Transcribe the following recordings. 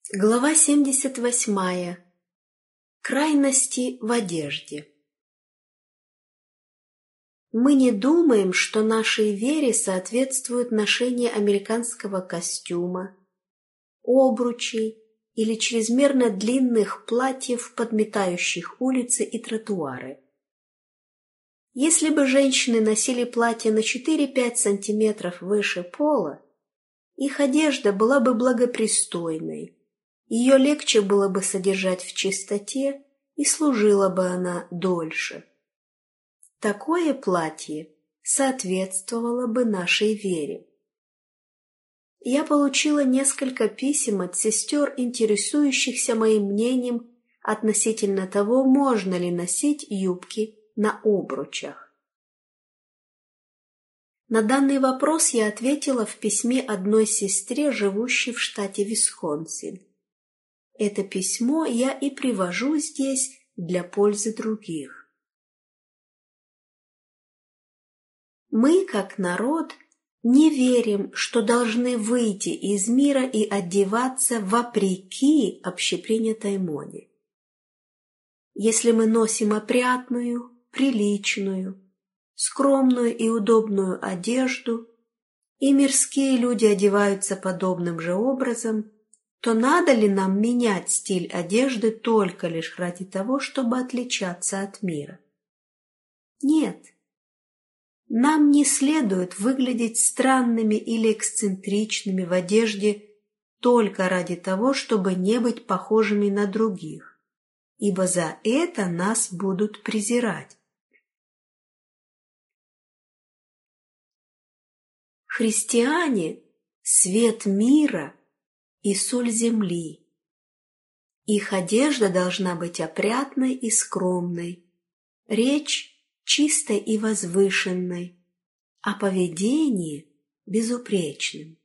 Глава 78. Крайности в одежде. Мы не думаем, что нашей вере соответствует ношение американского костюма, обручей или чрезмерно длинных платьев, подметающих улицы и тротуары. Если бы женщины носили платья на 4-5 сантиметров выше пола, их одежда была бы благопристойной, ее легче было бы содержать в чистоте, и служила бы она дольше. Такое платье соответствовало бы нашей вере. Я получила несколько писем от сестер, интересующихся моим мнением относительно того, можно ли носить юбки на обручах. На данный вопрос я ответила в письме одной сестре, живущей в штате Висконсин. Это письмо я и привожу здесь для пользы других. Мы, как народ, не верим, что должны выйти из мира и одеваться вопреки общепринятой моде. Если мы носим опрятную, приличную, скромную и удобную одежду, и мирские люди одеваются подобным же образом, то надо ли нам менять стиль одежды только лишь ради того, чтобы отличаться от мира? Нет. Нам не следует выглядеть странными или эксцентричными в одежде только ради того, чтобы не быть похожими на других, ибо за это нас будут презирать. Христиане – свет мира и соль земли. Их одежда должна быть опрятной и скромной, речь чистой и возвышенной, а поведение безупречным.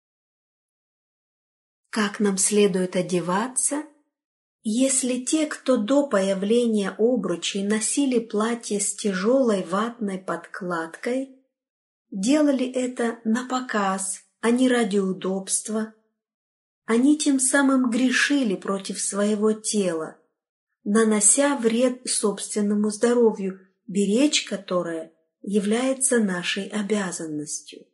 Как нам следует одеваться, если те, кто до появления обручей носили платья с тяжелой ватной подкладкой, делали это напоказ, а не ради удобства? Они тем самым грешили против своего тела, нанося вред собственному здоровью, беречь которое является нашей обязанностью.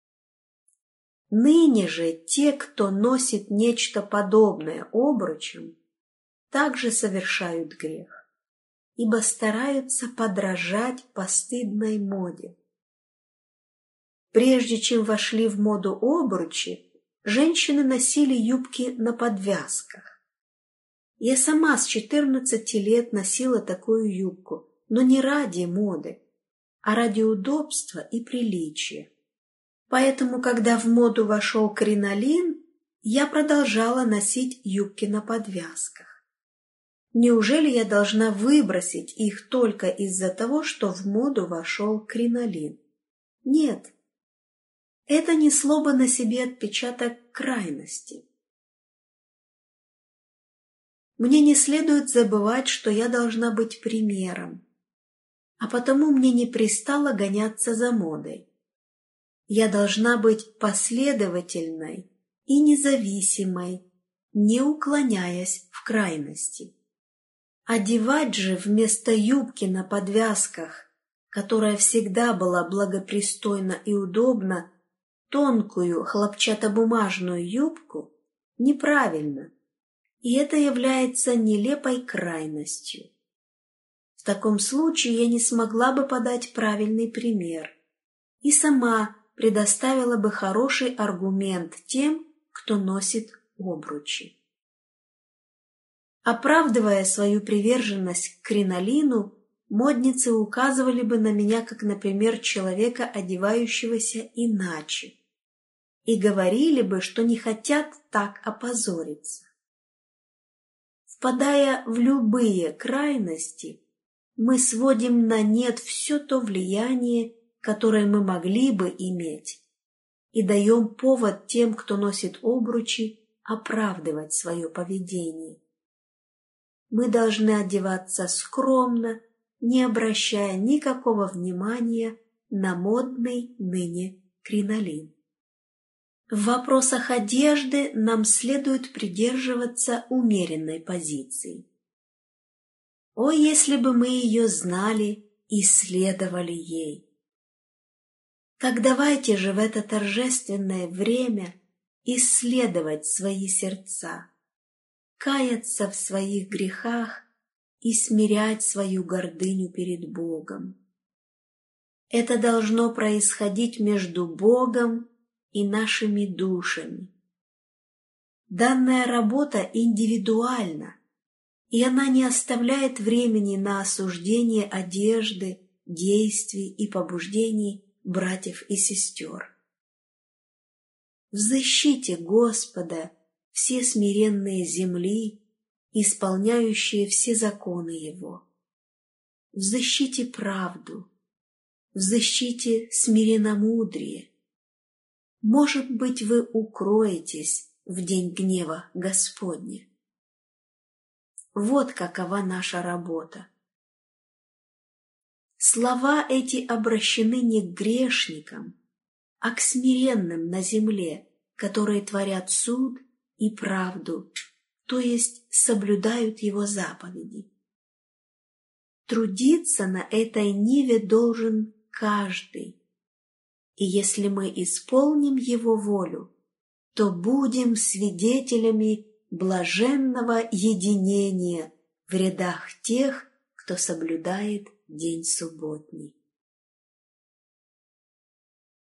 Ныне же те, кто носит нечто подобное обручам, также совершают грех, ибо стараются подражать постыдной моде. Прежде чем вошли в моду обручи, женщины носили юбки на подвязках. Я сама с 14 лет носила такую юбку, но не ради моды, а ради удобства и приличия. Поэтому, когда в моду вошел кринолин, я продолжала носить юбки на подвязках. Неужели я должна выбросить их только из-за того, что в моду вошел кринолин? Нет. Это несло бы на себе отпечаток крайности. Мне не следует забывать, что я должна быть примером, а потому мне не пристало гоняться за модой. Я должна быть последовательной и независимой, не уклоняясь в крайности. Одевать же вместо юбки на подвязках, которая всегда была благопристойна и удобна, тонкую хлопчатобумажную юбку, неправильно, и это является нелепой крайностью. В таком случае я не смогла бы подать правильный пример и сама предоставила бы хороший аргумент тем, кто носит обручи. Оправдывая свою приверженность к кринолину, модницы указывали бы на меня как, например, человека, одевающегося иначе, и говорили бы, что не хотят так опозориться. Впадая в любые крайности, мы сводим на нет все то влияние, которое мы могли бы иметь, и даем повод тем, кто носит обручи, оправдывать свое поведение. Мы должны одеваться скромно, не обращая никакого внимания на модный ныне кринолин. В вопросах одежды нам следует придерживаться умеренной позиции. О, если бы мы ее знали и следовали ей! Так давайте же в это торжественное время исследовать свои сердца, каяться в своих грехах и смирять свою гордыню перед Богом. Это должно происходить между Богом и нашими душами. Данная работа индивидуальна, и она не оставляет времени на осуждение одежды, действий и побуждений братьев и сестер. Взыщите Господа все смиренные земли, исполняющие все законы Его. Взыщите правду, взыщите смиренномудрие. Может быть, вы укроетесь в день гнева Господня. Вот какова наша работа. Слова эти обращены не к грешникам, а к смиренным на земле, которые творят суд и правду, то есть соблюдают Его заповеди. Трудиться на этой ниве должен каждый, и если мы исполним Его волю, то будем свидетелями блаженного единения в рядах тех, кто соблюдает день субботний.